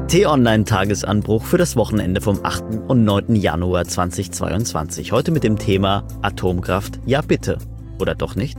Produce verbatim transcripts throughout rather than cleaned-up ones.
T-Online-Tagesanbruch für das Wochenende vom achten und neunten Januar zweitausendzweiundzwanzig. Heute mit dem Thema Atomkraft. Ja bitte. Oder doch nicht?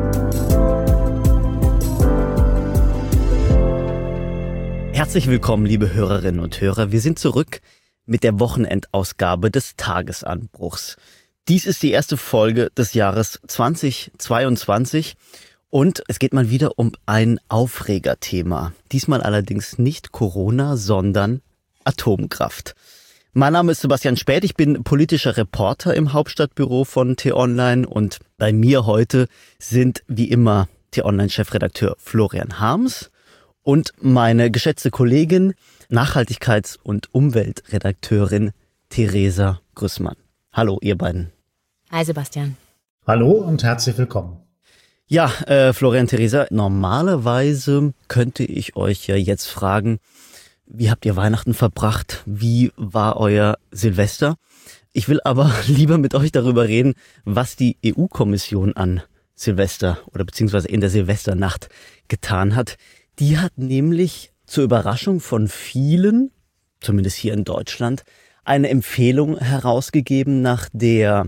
Herzlich willkommen, liebe Hörerinnen und Hörer. Wir sind zurück mit der Wochenendausgabe des Tagesanbruchs. Dies ist die erste Folge des Jahres zweitausendzweiundzwanzig. Und es geht mal wieder um ein Aufregerthema. Diesmal allerdings nicht Corona, sondern Atomkraft. Mein Name ist Sebastian Späth, ich bin politischer Reporter im Hauptstadtbüro von T-Online und bei mir heute sind wie immer T-Online-Chefredakteur Florian Harms und meine geschätzte Kollegin, Nachhaltigkeits- und Umweltredakteurin Theresa Grüssmann. Hallo ihr beiden. Hi Sebastian. Hallo und herzlich willkommen. Ja, äh, Florian, Theresa, normalerweise könnte ich euch ja jetzt fragen, wie habt ihr Weihnachten verbracht? Wie war euer Silvester? Ich will aber lieber mit euch darüber reden, was die E U-Kommission an Silvester oder beziehungsweise in der Silvesternacht getan hat. Die hat nämlich zur Überraschung von vielen, zumindest hier in Deutschland, eine Empfehlung herausgegeben, nach der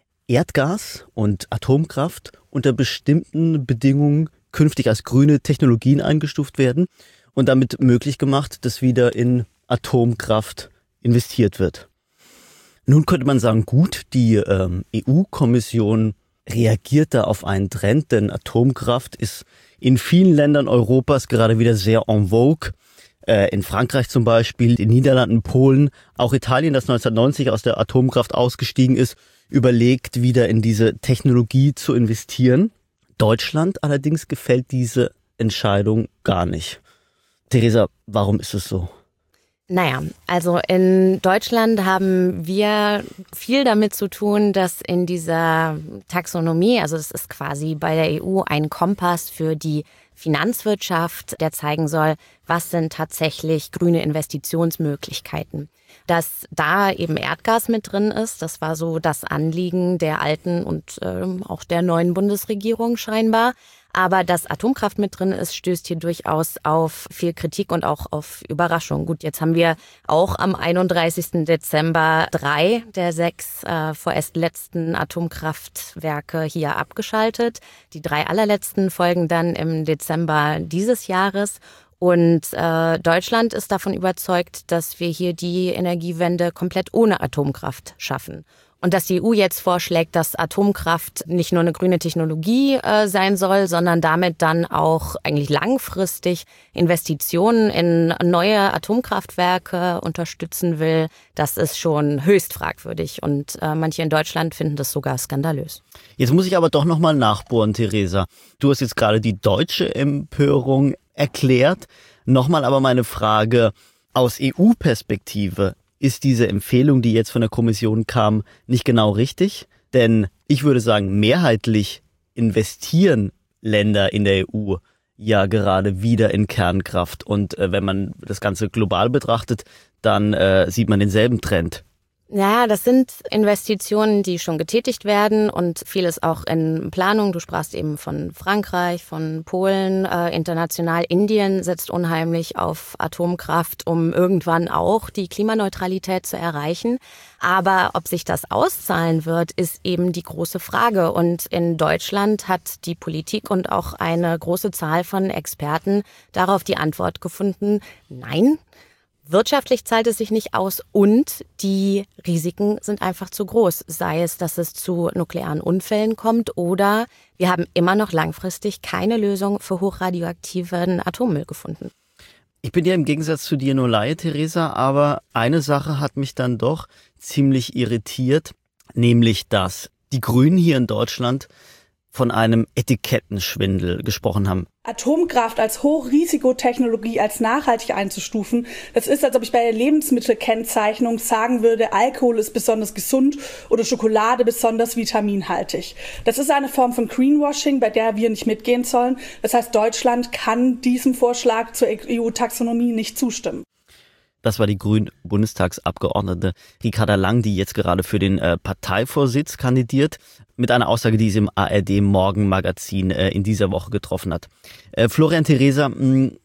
Erdgas und Atomkraft unter bestimmten Bedingungen künftig als grüne Technologien eingestuft werden und damit möglich gemacht, dass wieder in Atomkraft investiert wird. Nun könnte man sagen, gut, die ähm, E U-Kommission reagiert da auf einen Trend, denn Atomkraft ist in vielen Ländern Europas gerade wieder sehr en vogue. Äh, in Frankreich zum Beispiel, in Niederlanden, Polen, auch Italien, das neunzehnhundertneunzig aus der Atomkraft ausgestiegen ist, überlegt, wieder in diese Technologie zu investieren. Deutschland allerdings gefällt diese Entscheidung gar nicht. Theresa, warum ist es so? Naja, also in Deutschland haben wir viel damit zu tun, dass in dieser Taxonomie, also das ist quasi bei der E U ein Kompass für die Finanzwirtschaft, der zeigen soll, was sind tatsächlich grüne Investitionsmöglichkeiten. Dass da eben Erdgas mit drin ist, das war so das Anliegen der alten und ähm, auch der neuen Bundesregierung scheinbar. Aber dass Atomkraft mit drin ist, stößt hier durchaus auf viel Kritik und auch auf Überraschung. Gut, jetzt haben wir auch am einunddreißigsten Dezember drei der sechs äh, vorerst letzten Atomkraftwerke hier abgeschaltet. Die drei allerletzten folgen dann im Dezember dieses Jahres. Und äh, Deutschland ist davon überzeugt, dass wir hier die Energiewende komplett ohne Atomkraft schaffen. Und dass die E U jetzt vorschlägt, dass Atomkraft nicht nur eine grüne Technologie äh, sein soll, sondern damit dann auch eigentlich langfristig Investitionen in neue Atomkraftwerke unterstützen will, das ist schon höchst fragwürdig. Und äh, manche in Deutschland finden das sogar skandalös. Jetzt muss ich aber doch nochmal nachbohren, Theresa. Du hast jetzt gerade die deutsche Empörung erklärt. Nochmal aber meine Frage aus E U-Perspektive. Ist diese Empfehlung, die jetzt von der Kommission kam, nicht genau richtig? Denn ich würde sagen, mehrheitlich investieren Länder in der E U ja gerade wieder in Kernkraft. Und äh, wenn man das Ganze global betrachtet, dann äh, sieht man denselben Trend. Ja, das sind Investitionen, die schon getätigt werden und vieles auch in Planung. Du sprachst eben von Frankreich, von Polen, äh, international. Indien setzt unheimlich auf Atomkraft, um irgendwann auch die Klimaneutralität zu erreichen. Aber ob sich das auszahlen wird, ist eben die große Frage. Und in Deutschland hat die Politik und auch eine große Zahl von Experten darauf die Antwort gefunden, nein. Wirtschaftlich zahlt es sich nicht aus und die Risiken sind einfach zu groß. Sei es, dass es zu nuklearen Unfällen kommt oder wir haben immer noch langfristig keine Lösung für hochradioaktiven Atommüll gefunden. Ich bin ja im Gegensatz zu dir nur Laie, Theresa, aber eine Sache hat mich dann doch ziemlich irritiert, nämlich dass die Grünen hier in Deutschland von einem Etikettenschwindel gesprochen haben. Atomkraft als Hochrisikotechnologie als nachhaltig einzustufen, das ist, als ob ich bei der Lebensmittelkennzeichnung sagen würde, Alkohol ist besonders gesund oder Schokolade besonders vitaminhaltig. Das ist eine Form von Greenwashing, bei der wir nicht mitgehen sollen. Das heißt, Deutschland kann diesem Vorschlag zur E U-Taxonomie nicht zustimmen. Das war die Grünen-Bundestagsabgeordnete Ricarda Lang, die jetzt gerade für den äh, Parteivorsitz kandidiert, mit einer Aussage, die sie im A R D-Morgenmagazin äh, in dieser Woche getroffen hat. Äh, Florian, Theresa, mh,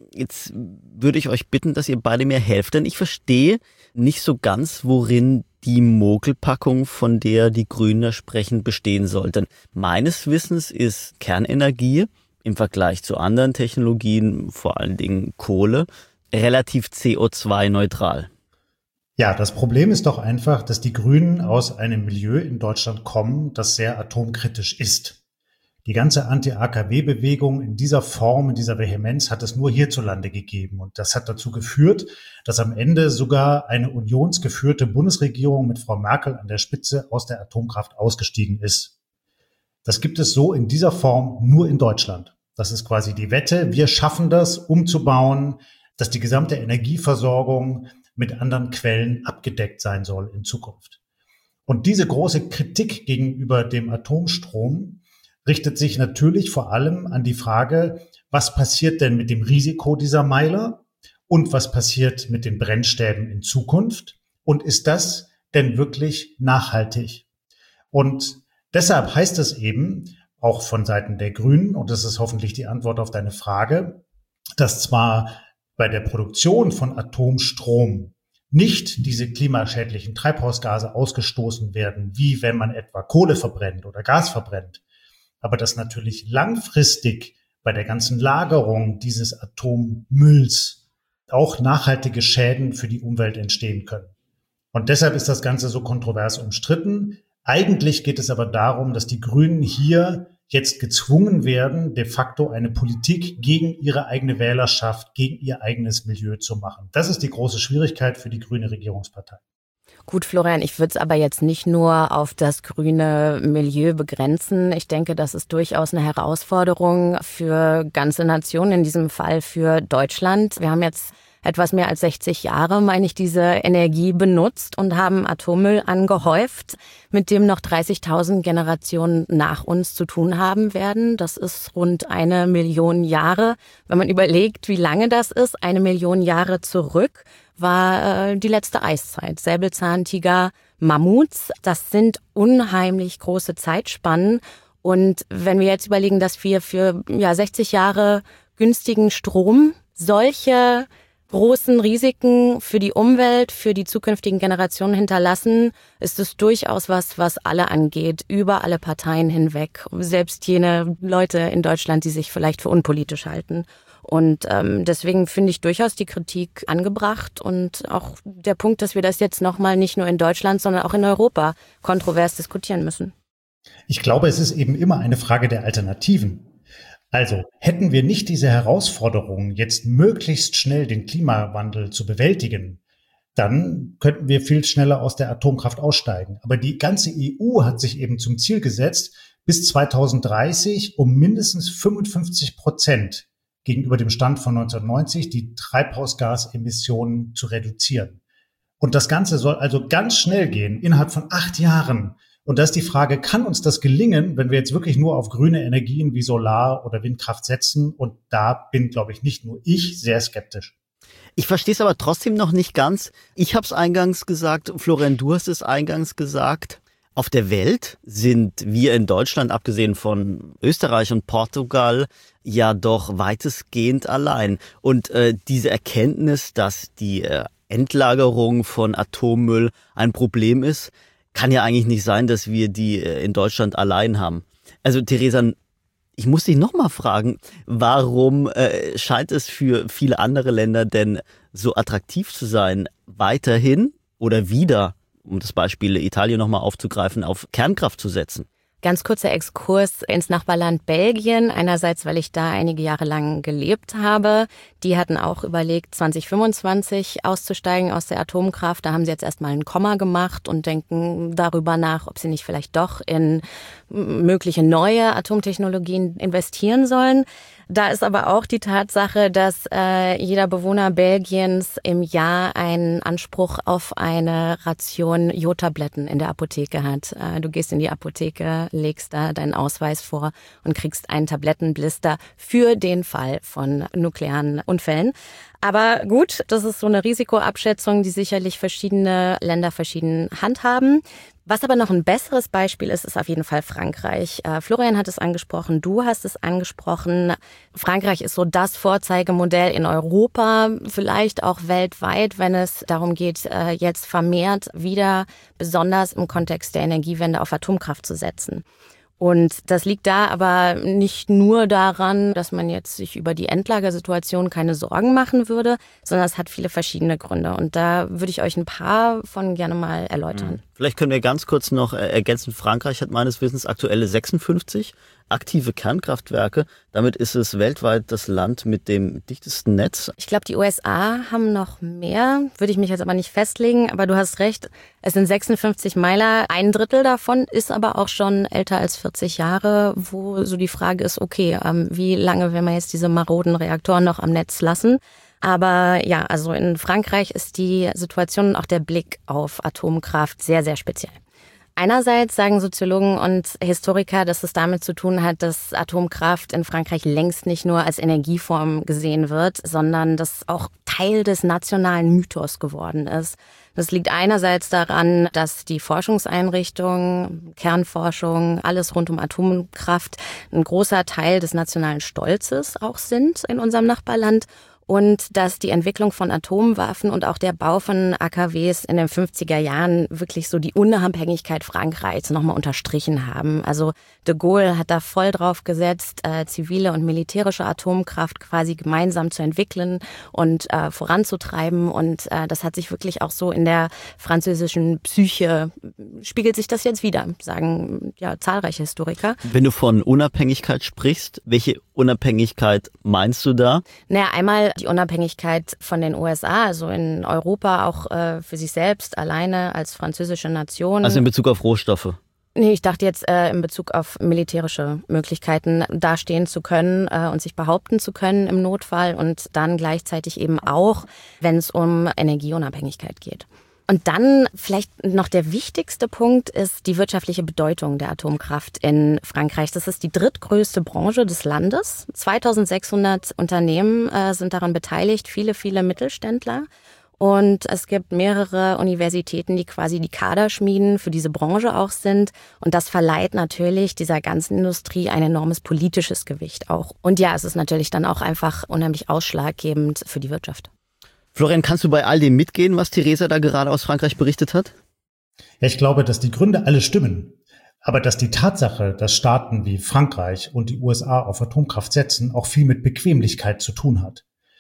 Jetzt würde ich euch bitten, dass ihr beide mir helft, denn ich verstehe nicht so ganz, worin die Mogelpackung, von der die Grünen da sprechen, bestehen soll. Denn meines Wissens ist Kernenergie im Vergleich zu anderen Technologien, vor allen Dingen Kohle, relativ C O zwei neutral. Ja, das Problem ist doch einfach, dass die Grünen aus einem Milieu in Deutschland kommen, das sehr atomkritisch ist. Die ganze Anti-A K W-Bewegung in dieser Form, in dieser Vehemenz hat es nur hierzulande gegeben. Und das hat dazu geführt, dass am Ende sogar eine unionsgeführte Bundesregierung mit Frau Merkel an der Spitze aus der Atomkraft ausgestiegen ist. Das gibt es so in dieser Form nur in Deutschland. Das ist quasi die Wette. Wir schaffen das, umzubauen, dass die gesamte Energieversorgung mit anderen Quellen abgedeckt sein soll in Zukunft. Und diese große Kritik gegenüber dem Atomstrom richtet sich natürlich vor allem an die Frage, was passiert denn mit dem Risiko dieser Meiler und was passiert mit den Brennstäben in Zukunft und ist das denn wirklich nachhaltig? Und deshalb heißt es eben, auch von Seiten der Grünen, und das ist hoffentlich die Antwort auf deine Frage, dass zwar bei der Produktion von Atomstrom nicht diese klimaschädlichen Treibhausgase ausgestoßen werden, wie wenn man etwa Kohle verbrennt oder Gas verbrennt, aber dass natürlich langfristig bei der ganzen Lagerung dieses Atommülls auch nachhaltige Schäden für die Umwelt entstehen können. Und deshalb ist das Ganze so kontrovers umstritten. Eigentlich geht es aber darum, dass die Grünen hier jetzt gezwungen werden, de facto eine Politik gegen ihre eigene Wählerschaft, gegen ihr eigenes Milieu zu machen. Das ist die große Schwierigkeit für die grüne Regierungspartei. Gut, Florian, ich würde es aber jetzt nicht nur auf das grüne Milieu begrenzen. Ich denke, das ist durchaus eine Herausforderung für ganze Nationen, in diesem Fall für Deutschland. Wir haben jetzt etwas mehr als sechzig Jahre, meine ich, diese Energie benutzt und haben Atommüll angehäuft, mit dem noch dreißigtausend Generationen nach uns zu tun haben werden. Das ist rund eine Million Jahre. Wenn man überlegt, wie lange das ist, eine Million Jahre zurück, war äh, die letzte Eiszeit. Säbelzahntiger, Mammuts, das sind unheimlich große Zeitspannen. Und wenn wir jetzt überlegen, dass wir für ja sechzig Jahre günstigen Strom solche großen Risiken für die Umwelt, für die zukünftigen Generationen hinterlassen, ist es durchaus was, was alle angeht, über alle Parteien hinweg. Selbst jene Leute in Deutschland, die sich vielleicht für unpolitisch halten. Und ähm, deswegen finde ich durchaus die Kritik angebracht und auch der Punkt, dass wir das jetzt nochmal nicht nur in Deutschland, sondern auch in Europa kontrovers diskutieren müssen. Ich glaube, es ist eben immer eine Frage der Alternativen. Also hätten wir nicht diese Herausforderung, jetzt möglichst schnell den Klimawandel zu bewältigen, dann könnten wir viel schneller aus der Atomkraft aussteigen. Aber die ganze E U hat sich eben zum Ziel gesetzt, bis zweitausenddreißig um mindestens fünfundfünfzig Prozent gegenüber dem Stand von neunzehnhundertneunzig die Treibhausgasemissionen zu reduzieren. Und das Ganze soll also ganz schnell gehen, innerhalb von acht Jahren. Und da ist die Frage, kann uns das gelingen, wenn wir jetzt wirklich nur auf grüne Energien wie Solar oder Windkraft setzen? Und da bin, glaube ich, nicht nur ich sehr skeptisch. Ich verstehe es aber trotzdem noch nicht ganz. Ich habe es eingangs gesagt, Florian, du hast es eingangs gesagt. Auf der Welt sind wir in Deutschland, abgesehen von Österreich und Portugal, ja doch weitestgehend allein. Und äh, diese Erkenntnis, dass die äh, Endlagerung von Atommüll ein Problem ist, kann ja eigentlich nicht sein, dass wir die äh, in Deutschland allein haben. Also Theresa, ich muss dich nochmal fragen, warum äh, scheint es für viele andere Länder denn so attraktiv zu sein, weiterhin oder wieder, um das Beispiel Italien nochmal aufzugreifen, auf Kernkraft zu setzen? Ganz kurzer Exkurs ins Nachbarland Belgien. Einerseits, weil ich da einige Jahre lang gelebt habe. Die hatten auch überlegt, zwanzig fünfundzwanzig auszusteigen aus der Atomkraft. Da haben sie jetzt erstmal ein Komma gemacht und denken darüber nach, ob sie nicht vielleicht doch in mögliche neue Atomtechnologien investieren sollen. Da ist aber auch die Tatsache, dass äh, jeder Bewohner Belgiens im Jahr einen Anspruch auf eine Ration Jodtabletten in der Apotheke hat. Äh, du gehst in die Apotheke, legst da deinen Ausweis vor und kriegst einen Tablettenblister für den Fall von nuklearen Unfällen. Aber gut, das ist so eine Risikoabschätzung, die sicherlich verschiedene Länder verschieden handhaben. Was aber noch ein besseres Beispiel ist, ist auf jeden Fall Frankreich. Äh, Florian hat es angesprochen, du hast es angesprochen. Frankreich ist so das Vorzeigemodell in Europa, vielleicht auch weltweit, wenn es darum geht, äh, jetzt vermehrt wieder besonders im Kontext der Energiewende auf Atomkraft zu setzen. Und das liegt da aber nicht nur daran, dass man jetzt sich über die Endlagersituation keine Sorgen machen würde, sondern es hat viele verschiedene Gründe. Und da würde ich euch ein paar von gerne mal erläutern. Vielleicht können wir ganz kurz noch ergänzen. Frankreich hat meines Wissens aktuelle sechsundfünfzig aktive Kernkraftwerke. Damit ist es weltweit das Land mit dem dichtesten Netz. Ich glaube, die U S A haben noch mehr, würde ich mich jetzt aber nicht festlegen. Aber du hast recht, es sind sechsundfünfzig Meiler. Ein Drittel davon ist aber auch schon älter als vierzig Jahre, wo so die Frage ist, okay, ähm, wie lange will man jetzt diese maroden Reaktoren noch am Netz lassen? Aber ja, also in Frankreich ist die Situation und auch der Blick auf Atomkraft sehr, sehr speziell. Einerseits sagen Soziologen und Historiker, dass es damit zu tun hat, dass Atomkraft in Frankreich längst nicht nur als Energieform gesehen wird, sondern dass auch Teil des nationalen Mythos geworden ist. Das liegt einerseits daran, dass die Forschungseinrichtungen, Kernforschung, alles rund um Atomkraft ein großer Teil des nationalen Stolzes auch sind in unserem Nachbarland. Und dass die Entwicklung von Atomwaffen und auch der Bau von A K Ws in den fünfziger Jahren wirklich so die Unabhängigkeit Frankreichs nochmal unterstrichen haben. Also de Gaulle hat da voll drauf gesetzt, äh, zivile und militärische Atomkraft quasi gemeinsam zu entwickeln und äh, voranzutreiben. Und äh, das hat sich wirklich auch so in der französischen Psyche, spiegelt sich das jetzt wieder, sagen ja zahlreiche Historiker. Wenn du von Unabhängigkeit sprichst, welche Unabhängigkeit meinst du da? Naja, einmal die Unabhängigkeit von den U S A, also in Europa auch äh, für sich selbst alleine als französische Nation. Also in Bezug auf Rohstoffe? Nee, ich dachte jetzt äh, in Bezug auf militärische Möglichkeiten, dastehen zu können äh, und sich behaupten zu können im Notfall und dann gleichzeitig eben auch, wenn es um Energieunabhängigkeit geht. Und dann vielleicht noch der wichtigste Punkt ist die wirtschaftliche Bedeutung der Atomkraft in Frankreich. Das ist die drittgrößte Branche des Landes. zweitausendsechshundert Unternehmen äh, sind daran beteiligt, viele, viele Mittelständler. Und es gibt mehrere Universitäten, die quasi die Kaderschmieden für diese Branche auch sind. Und das verleiht natürlich dieser ganzen Industrie ein enormes politisches Gewicht auch. Und ja, es ist natürlich dann auch einfach unheimlich ausschlaggebend für die Wirtschaft. Florian, kannst du bei all dem mitgehen, was Theresa da gerade aus Frankreich berichtet hat? Ja, ich glaube, dass die Gründe alle stimmen. Aber dass die Tatsache, dass Staaten wie Frankreich und die U S A auf Atomkraft setzen, auch viel mit Bequemlichkeit zu tun hat.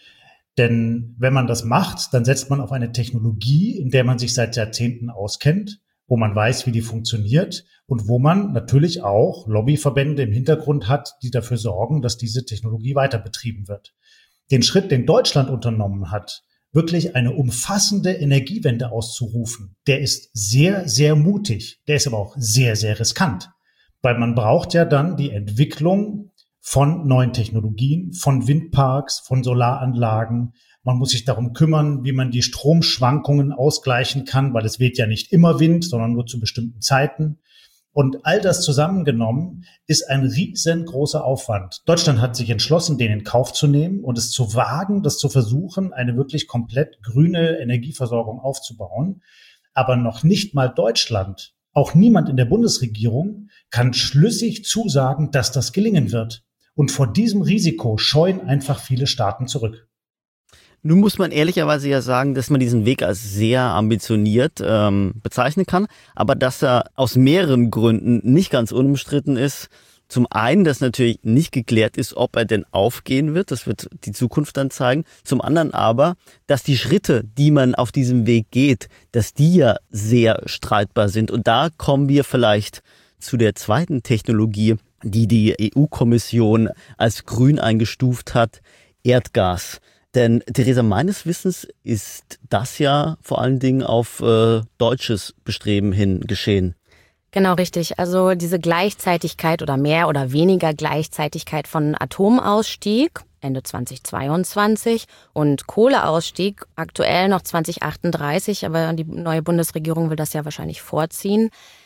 Denn wenn man das macht, dann setzt man auf eine Technologie, in der man sich seit Jahrzehnten auskennt, wo man weiß, wie die funktioniert und wo man natürlich auch Lobbyverbände im Hintergrund hat, die dafür sorgen, dass diese Technologie weiter betrieben wird. Den Schritt, den Deutschland unternommen hat, wirklich eine umfassende Energiewende auszurufen, der ist sehr, sehr mutig. Der ist aber auch sehr, sehr riskant. Weil man braucht ja dann die Entwicklung von neuen Technologien, von Windparks, von Solaranlagen. Man muss sich darum kümmern, wie man die Stromschwankungen ausgleichen kann, weil es weht ja nicht immer Wind, sondern nur zu bestimmten Zeiten. Und all das zusammengenommen ist ein riesengroßer Aufwand. Deutschland hat sich entschlossen, den in Kauf zu nehmen und es zu wagen, das zu versuchen, eine wirklich komplett grüne Energieversorgung aufzubauen. Aber noch nicht mal Deutschland, auch niemand in der Bundesregierung kann schlüssig zusagen, dass das gelingen wird. Und vor diesem Risiko scheuen einfach viele Staaten zurück. Nun muss man ehrlicherweise ja sagen, dass man diesen Weg als sehr ambitioniert ähm, bezeichnen kann, aber dass er aus mehreren Gründen nicht ganz unumstritten ist. Zum einen, dass natürlich nicht geklärt ist, ob er denn aufgehen wird, das wird die Zukunft dann zeigen. Zum anderen aber, dass die Schritte, die man auf diesem Weg geht, dass die ja sehr streitbar sind. Und da kommen wir vielleicht zu der zweiten Technologie, die die E U-Kommission als grün eingestuft hat, Erdgas. Denn Theresa, meines Wissens ist das ja vor allen Dingen auf äh, deutsches Bestreben hin geschehen. Genau, richtig. Also diese Gleichzeitigkeit oder mehr oder weniger Gleichzeitigkeit von Atomausstieg Ende zweitausendzweiundzwanzig und Kohleausstieg aktuell noch zweitausendachtunddreißig, aber die neue Bundesregierung will das ja wahrscheinlich vorziehen.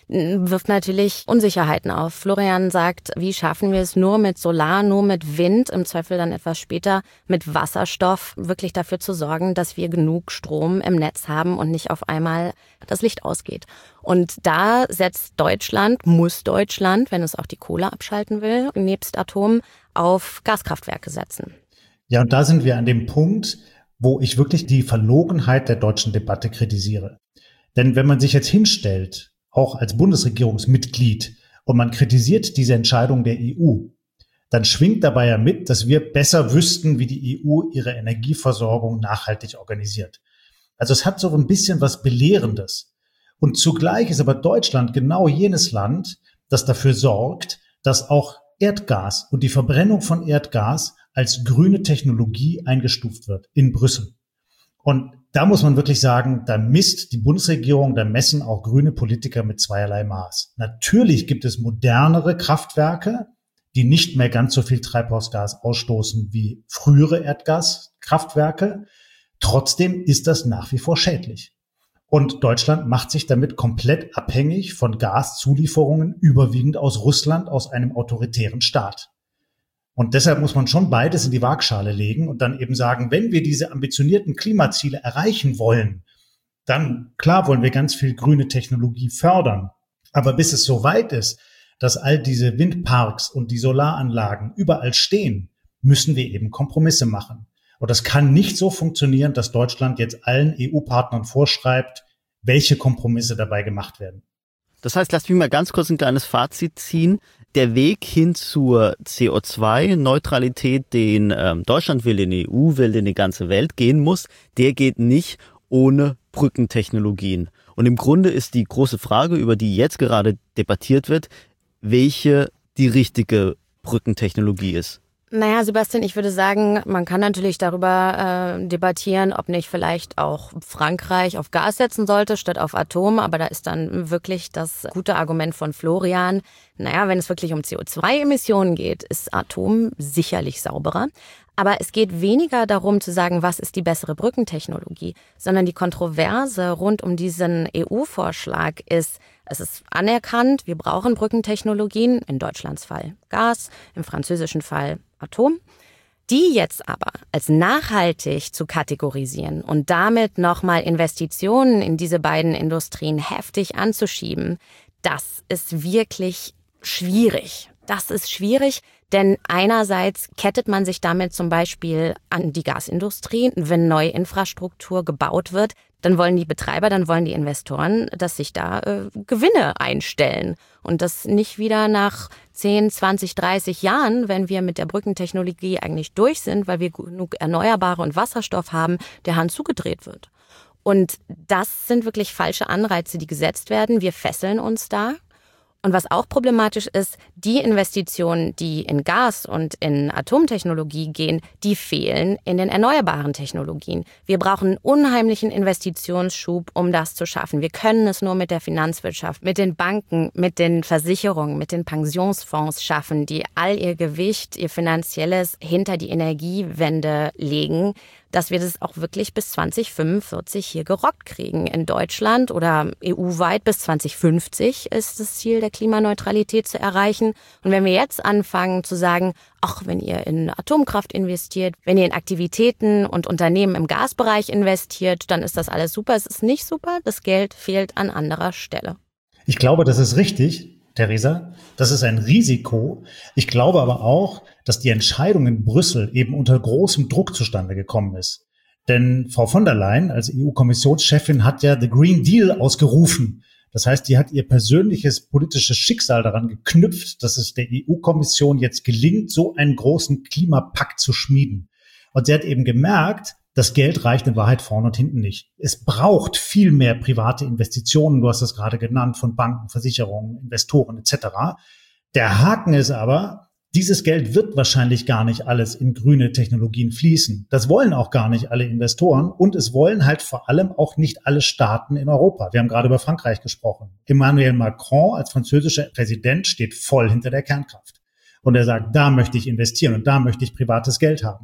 wirft natürlich Unsicherheiten auf. Florian sagt, wie schaffen wir es nur mit Solar, nur mit Wind, im Zweifel dann etwas später mit Wasserstoff, wirklich dafür zu sorgen, dass wir genug Strom im Netz haben und nicht auf einmal das Licht ausgeht. Und da setzt Deutschland, muss Deutschland, wenn es auch die Kohle abschalten will, nebst Atom, auf Gaskraftwerke setzen. Ja, und da sind wir an dem Punkt, wo ich wirklich die Verlogenheit der deutschen Debatte kritisiere. Denn wenn man sich jetzt hinstellt, auch als Bundesregierungsmitglied, und man kritisiert diese Entscheidung der E U, dann schwingt dabei ja mit, dass wir besser wüssten, wie die E U ihre Energieversorgung nachhaltig organisiert. Also es hat so ein bisschen was Belehrendes. Und zugleich ist aber Deutschland genau jenes Land, das dafür sorgt, dass auch Erdgas und die Verbrennung von Erdgas als grüne Technologie eingestuft wird in Brüssel. Und da muss man wirklich sagen, da misst die Bundesregierung, da messen auch grüne Politiker mit zweierlei Maß. Natürlich gibt es modernere Kraftwerke, die nicht mehr ganz so viel Treibhausgas ausstoßen wie frühere Erdgaskraftwerke. Trotzdem ist das nach wie vor schädlich. Und Deutschland macht sich damit komplett abhängig von Gaszulieferungen, überwiegend aus Russland, aus einem autoritären Staat. Und deshalb muss man schon beides in die Waagschale legen und dann eben sagen, wenn wir diese ambitionierten Klimaziele erreichen wollen, dann klar wollen wir ganz viel grüne Technologie fördern. Aber bis es so weit ist, dass all diese Windparks und die Solaranlagen überall stehen, müssen wir eben Kompromisse machen. Und das kann nicht so funktionieren, dass Deutschland jetzt allen E U-Partnern vorschreibt, welche Kompromisse dabei gemacht werden. Das heißt, lasst mich mal ganz kurz ein kleines Fazit ziehen. Der Weg hin zur C O zwei Neutralität, den ähm, Deutschland will, den die E U will, den die ganze Welt gehen muss, der geht nicht ohne Brückentechnologien. Und im Grunde ist die große Frage, über die jetzt gerade debattiert wird, welche die richtige Brückentechnologie ist. Naja, Sebastian, ich würde sagen, man kann natürlich darüber äh, debattieren, ob nicht vielleicht auch Frankreich auf Gas setzen sollte statt auf Atom. Aber da ist dann wirklich das gute Argument von Florian. Naja, wenn es wirklich um C O zwei Emissionen geht, ist Atom sicherlich sauberer. Aber es geht weniger darum zu sagen, was ist die bessere Brückentechnologie, sondern die Kontroverse rund um diesen E U-Vorschlag ist, es ist anerkannt, wir brauchen Brückentechnologien, in Deutschlands Fall Gas, im französischen Fall Atom. Die jetzt aber als nachhaltig zu kategorisieren und damit nochmal Investitionen in diese beiden Industrien heftig anzuschieben, das ist wirklich schwierig. Das ist schwierig, denn einerseits kettet man sich damit zum Beispiel an die Gasindustrie. Wenn neue Infrastruktur gebaut wird, dann wollen die Betreiber, dann wollen die Investoren, dass sich da äh, Gewinne einstellen. Und das nicht wieder nach zehn, zwanzig, dreißig Jahren, wenn wir mit der Brückentechnologie eigentlich durch sind, weil wir genug Erneuerbare und Wasserstoff haben, der Hahn zugedreht wird. Und das sind wirklich falsche Anreize, die gesetzt werden. Wir fesseln uns da. Und was auch problematisch ist, die Investitionen, die in Gas und in Atomtechnologie gehen, die fehlen in den erneuerbaren Technologien. Wir brauchen einen unheimlichen Investitionsschub, um das zu schaffen. Wir können es nur mit der Finanzwirtschaft, mit den Banken, mit den Versicherungen, mit den Pensionsfonds schaffen, die all ihr Gewicht, ihr Finanzielles hinter die Energiewende legen, dass wir das auch wirklich bis zwanzig fünfundvierzig hier gerockt kriegen. In Deutschland oder E U-weit bis zwanzig fünfzig ist das Ziel der Klimaneutralität zu erreichen. Und wenn wir jetzt anfangen zu sagen, ach, wenn ihr in Atomkraft investiert, wenn ihr in Aktivitäten und Unternehmen im Gasbereich investiert, dann ist das alles super. Es ist nicht super, das Geld fehlt an anderer Stelle. Ich glaube, das ist richtig, Theresa. Das ist ein Risiko. Ich glaube aber auch, dass die Entscheidung in Brüssel eben unter großem Druck zustande gekommen ist. Denn Frau von der Leyen als E U-Kommissionschefin hat ja the Green Deal ausgerufen. Das heißt, die hat ihr persönliches politisches Schicksal daran geknüpft, dass es der E U-Kommission jetzt gelingt, so einen großen Klimapakt zu schmieden. Und sie hat eben gemerkt, das Geld reicht in Wahrheit vorne und hinten nicht. Es braucht viel mehr private Investitionen, du hast es gerade genannt, von Banken, Versicherungen, Investoren et cetera. Der Haken ist aber, dieses Geld wird wahrscheinlich gar nicht alles in grüne Technologien fließen. Das wollen auch gar nicht alle Investoren und es wollen halt vor allem auch nicht alle Staaten in Europa. Wir haben gerade über Frankreich gesprochen. Emmanuel Macron als französischer Präsident steht voll hinter der Kernkraft. Und er sagt, da möchte ich investieren und da möchte ich privates Geld haben.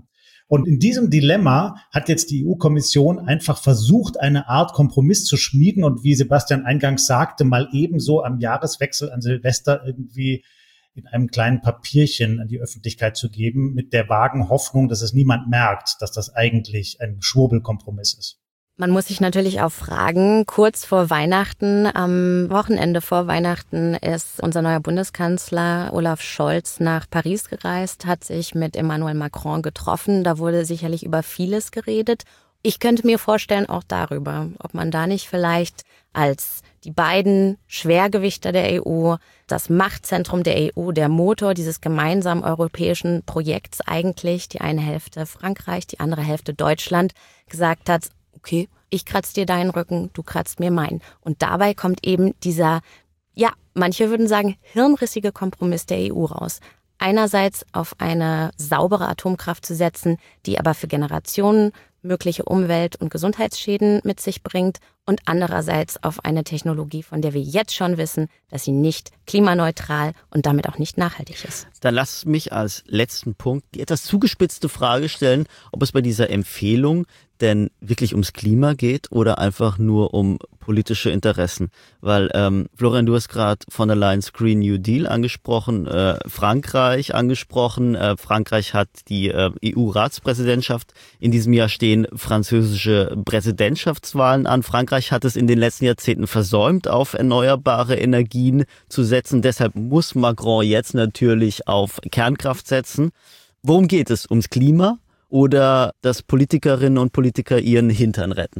Und in diesem Dilemma hat jetzt die E U-Kommission einfach versucht, eine Art Kompromiss zu schmieden und wie Sebastian eingangs sagte, mal ebenso am Jahreswechsel an Silvester irgendwie in einem kleinen Papierchen an die Öffentlichkeit zu geben, mit der vagen Hoffnung, dass es niemand merkt, dass das eigentlich ein Schwurbelkompromiss ist. Man muss sich natürlich auch fragen, kurz vor Weihnachten, am Wochenende vor Weihnachten ist unser neuer Bundeskanzler Olaf Scholz nach Paris gereist, hat sich mit Emmanuel Macron getroffen. Da wurde sicherlich über vieles geredet. Ich könnte mir vorstellen, auch darüber, ob man da nicht vielleicht als die beiden Schwergewichter der E U, das Machtzentrum der E U, der Motor dieses gemeinsamen europäischen Projekts eigentlich, die eine Hälfte Frankreich, die andere Hälfte Deutschland, gesagt hat, okay, ich kratze dir deinen Rücken, du kratzt mir meinen. Und dabei kommt eben dieser, ja, manche würden sagen, hirnrissige Kompromiss der E U raus. Einerseits auf eine saubere Atomkraft zu setzen, die aber für Generationen mögliche Umwelt- und Gesundheitsschäden mit sich bringt und andererseits auf eine Technologie, von der wir jetzt schon wissen, dass sie nicht klimaneutral und damit auch nicht nachhaltig ist. Dann lass mich als letzten Punkt die etwas zugespitzte Frage stellen, ob es bei dieser Empfehlung denn wirklich ums Klima geht oder einfach nur um politische Interessen. Weil, ähm, Florian, du hast gerade von der Leyen's Green New Deal angesprochen, äh, Frankreich angesprochen. Äh, Frankreich hat die äh, E U-Ratspräsidentschaft. In diesem Jahr stehen französische Präsidentschaftswahlen an. Frankreich hat es in den letzten Jahrzehnten versäumt, auf erneuerbare Energien zu setzen. Deshalb muss Macron jetzt natürlich auf Kernkraft setzen. Worum geht es? Ums Klima? Oder dass Politikerinnen und Politiker ihren Hintern retten?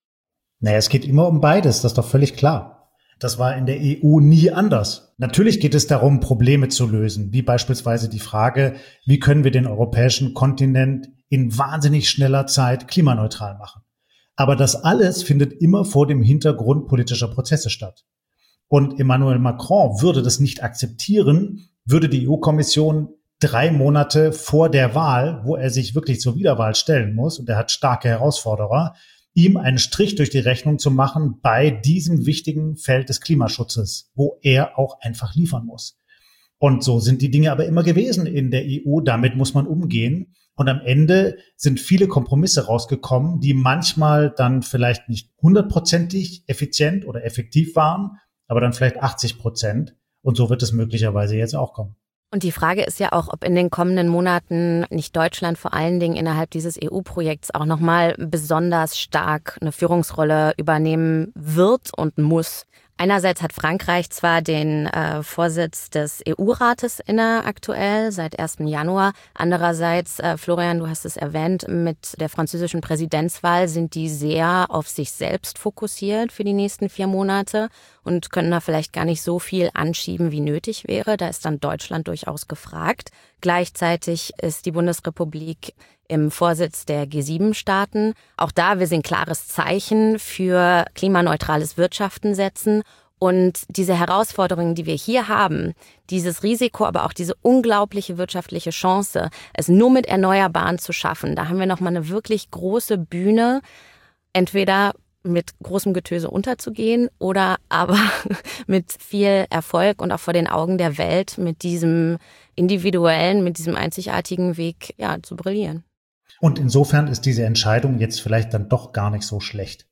Naja, es geht immer um beides, das ist doch völlig klar. Das war in der E U nie anders. Natürlich geht es darum, Probleme zu lösen, wie beispielsweise die Frage, wie können wir den europäischen Kontinent in wahnsinnig schneller Zeit klimaneutral machen. Aber das alles findet immer vor dem Hintergrund politischer Prozesse statt. Und Emmanuel Macron würde das nicht akzeptieren, würde die E U-Kommission drei Monate vor der Wahl, wo er sich wirklich zur Wiederwahl stellen muss, und er hat starke Herausforderer, ihm einen Strich durch die Rechnung zu machen bei diesem wichtigen Feld des Klimaschutzes, wo er auch einfach liefern muss. Und so sind die Dinge aber immer gewesen in der E U, damit muss man umgehen. Und am Ende sind viele Kompromisse rausgekommen, die manchmal dann vielleicht nicht hundertprozentig effizient oder effektiv waren, aber dann vielleicht achtzig Prozent. Und so wird es möglicherweise jetzt auch kommen. Und die Frage ist ja auch, ob in den kommenden Monaten nicht Deutschland vor allen Dingen innerhalb dieses E U-Projekts auch nochmal besonders stark eine Führungsrolle übernehmen wird und muss. Einerseits hat Frankreich zwar den äh, Vorsitz des E U-Rates inne aktuell seit ersten Januar. Andererseits, äh, Florian, du hast es erwähnt, mit der französischen Präsidentswahl sind die sehr auf sich selbst fokussiert für die nächsten vier Monate und können da vielleicht gar nicht so viel anschieben, wie nötig wäre. Da ist dann Deutschland durchaus gefragt. Gleichzeitig ist die Bundesrepublik im Vorsitz der G sieben Staaten. Auch da will sie ein klares Zeichen für klimaneutrales Wirtschaften setzen. Und diese Herausforderungen, die wir hier haben, dieses Risiko, aber auch diese unglaubliche wirtschaftliche Chance, es nur mit Erneuerbaren zu schaffen, da haben wir nochmal eine wirklich große Bühne, entweder mit großem Getöse unterzugehen oder aber mit viel Erfolg und auch vor den Augen der Welt mit diesem individuellen, mit diesem einzigartigen Weg ja, zu brillieren. Und insofern ist diese Entscheidung jetzt vielleicht dann doch gar nicht so schlecht.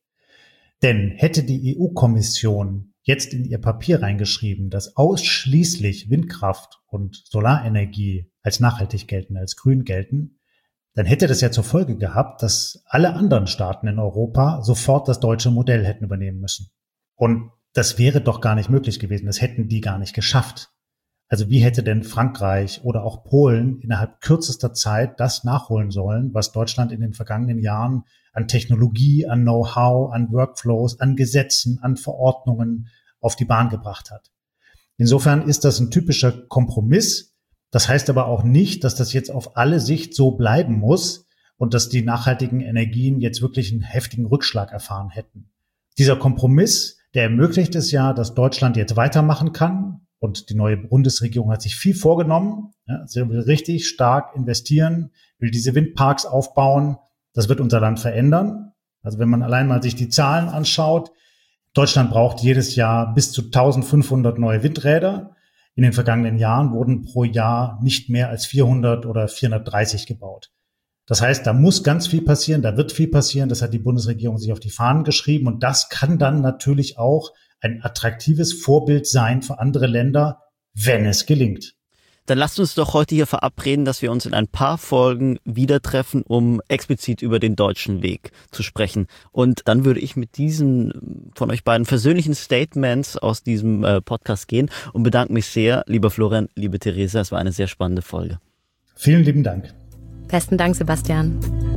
Denn hätte die E U-Kommission jetzt in ihr Papier reingeschrieben, dass ausschließlich Windkraft und Solarenergie als nachhaltig gelten, als grün gelten, dann hätte das ja zur Folge gehabt, dass alle anderen Staaten in Europa sofort das deutsche Modell hätten übernehmen müssen. Und das wäre doch gar nicht möglich gewesen. Das hätten die gar nicht geschafft. Also wie hätte denn Frankreich oder auch Polen innerhalb kürzester Zeit das nachholen sollen, was Deutschland in den vergangenen Jahren an Technologie, an Know-how, an Workflows, an Gesetzen, an Verordnungen auf die Bahn gebracht hat? Insofern ist das ein typischer Kompromiss. Das heißt aber auch nicht, dass das jetzt auf alle Sicht so bleiben muss und dass die nachhaltigen Energien jetzt wirklich einen heftigen Rückschlag erfahren hätten. Dieser Kompromiss, der ermöglicht es ja, dass Deutschland jetzt weitermachen kann. Und die neue Bundesregierung hat sich viel vorgenommen. Ja, sie will richtig stark investieren, will diese Windparks aufbauen. Das wird unser Land verändern. Also wenn man allein mal sich die Zahlen anschaut, Deutschland braucht jedes Jahr bis zu eintausendfünfhundert neue Windräder. In den vergangenen Jahren wurden pro Jahr nicht mehr als vierhundert oder vierhundertdreißig gebaut. Das heißt, da muss ganz viel passieren, da wird viel passieren. Das hat die Bundesregierung sich auf die Fahnen geschrieben. Und das kann dann natürlich auch ein attraktives Vorbild sein für andere Länder, wenn es gelingt. Dann lasst uns doch heute hier verabreden, dass wir uns in ein paar Folgen wieder treffen, um explizit über den deutschen Weg zu sprechen. Und dann würde ich mit diesen von euch beiden persönlichen Statements aus diesem äh, Podcast gehen und bedanke mich sehr, lieber Florian, liebe Theresa. Es war eine sehr spannende Folge. Vielen lieben Dank. Besten Dank, Sebastian.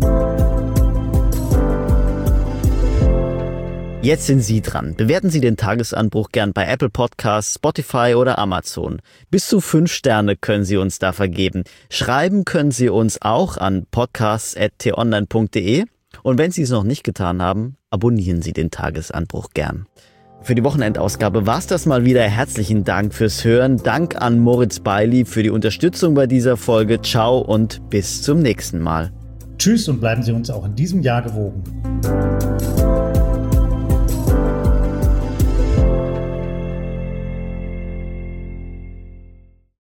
Jetzt sind Sie dran. Bewerten Sie den Tagesanbruch gern bei Apple Podcasts, Spotify oder Amazon. Bis zu fünf Sterne können Sie uns da vergeben. Schreiben können Sie uns auch an podcasts at t online punkt de. Und wenn Sie es noch nicht getan haben, abonnieren Sie den Tagesanbruch gern. Für die Wochenendausgabe war es das mal wieder. Herzlichen Dank fürs Hören. Dank an Moritz Beili für die Unterstützung bei dieser Folge. Ciao und bis zum nächsten Mal. Tschüss und bleiben Sie uns auch in diesem Jahr gewogen.